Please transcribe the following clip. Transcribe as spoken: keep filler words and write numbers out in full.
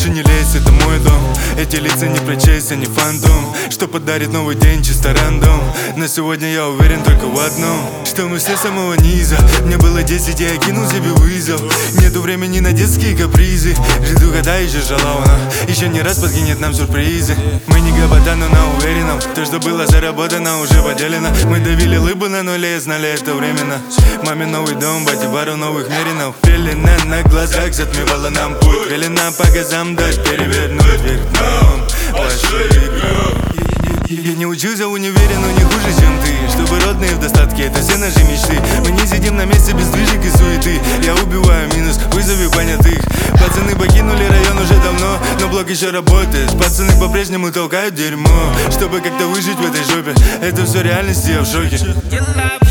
лучше не лезь, это мой дом. Эти лица не прочесть, они фантом, что подарит новый день чисто рандом. На сегодня я уверен только в одном, что мы все с самого низа. Мне было десять, я кинул себе вызов. Нету времени на детские капризы. Жду, когда еще жалована, еще не раз подкинет нам сюрпризы. Мы не гопота, но на уверенном, то, что было заработано, уже поделено. Мы давили лыбу на нуле, знали это временно. Маме новый дом, бате пару новых меринов. Пелена на глазах затмевала нам путь. Велена по газам дать перевернуть вверх дном вашу игру. Я не учился в универе, но не хуже, чем ты. Чтобы родные в достатке, это все наши мечты. Мы не сидим на месте без движек и суеты. Я убиваю минус, вызови понятых. Пацаны покинули район уже давно, но блок еще работает. Пацаны по-прежнему толкают дерьмо, чтобы как-то выжить в этой жопе. Это все реальность, я в шоке.